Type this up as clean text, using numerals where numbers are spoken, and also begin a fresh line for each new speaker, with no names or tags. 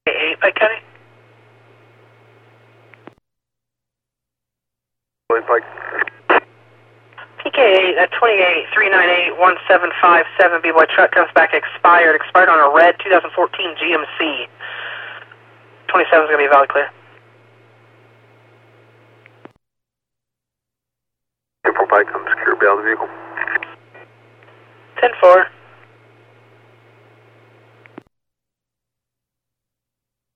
8 Pike County.
Pike.
PK8 at 28-398-1757. B-Boy truck comes back expired. Expired on a red 2014 GMC. 27 is going to be valid clear.
10-4 Pike, I'm secure, be out of the vehicle.
10-4.